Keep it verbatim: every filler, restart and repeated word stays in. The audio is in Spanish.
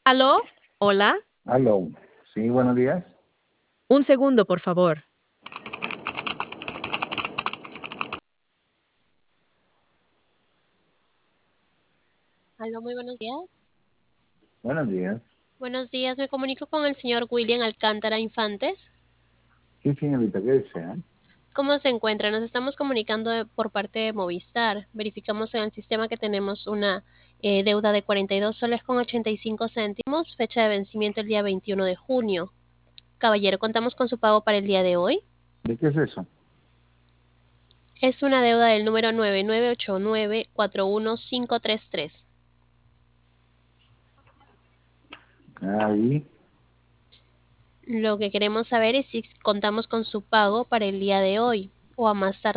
¿Aló? Hola. Aló. Sí, buenos días. Un segundo, por favor. Aló, muy buenos días. Buenos días. Buenos días, me comunico con el señor William Alcántara Infantes. Sí, señorita, ¿qué desea? ¿Cómo se encuentra? Nos estamos comunicando de- por parte de Movistar. Verificamos en el sistema que tenemos una eh, deuda de cuarenta y dos soles con ochenta y cinco céntimos, fecha de vencimiento el día veintiuno de junio. Caballero, contamos con su pago para el día de hoy. ¿De qué es eso? Es una deuda del número nueve nueve ocho nueve cuatro uno cinco tres tres. Ahí. Lo que queremos saber es si contamos con su pago para el día de hoy o a más tardar